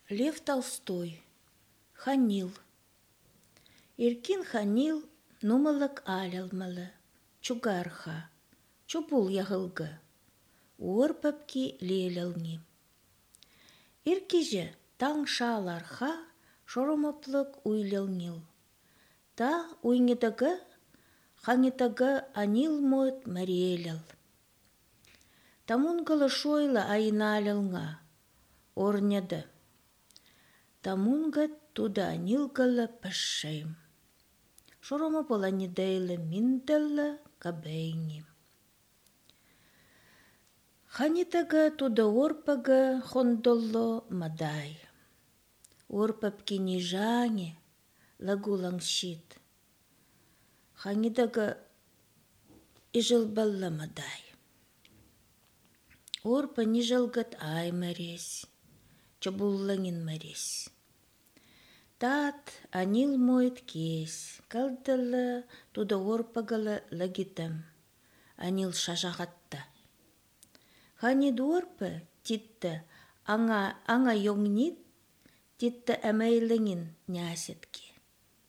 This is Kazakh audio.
Лев Толстой. Ханил. Иркин ханил нумалык алялмалы, чугарха, чубул яғылғы, уыр пөпки лелілні. Иркиже таң шаларха шоромоплык уйлылнил. Та уйнедығы, ханетығы анил мойт мариеліл. Тамунгылы шойлы айналылңа, орнеді. Тамунгы туда анилгылы пішшейм. Шоромо бола недейлы минділі кабейни. Ханетығы туда орпығы хондолло мадай. Орпапки нижане лагулаң щит. Ханетығы ижылбалла мадай. Орпа нижылгат ай марес, чабуллаңын марес. Тат анил мойт кес, калдылы туда орпагалы лагитам, анил шажағатта. Ханед орпы титті аңа йоңнит, титті әмәйліңін нясетке.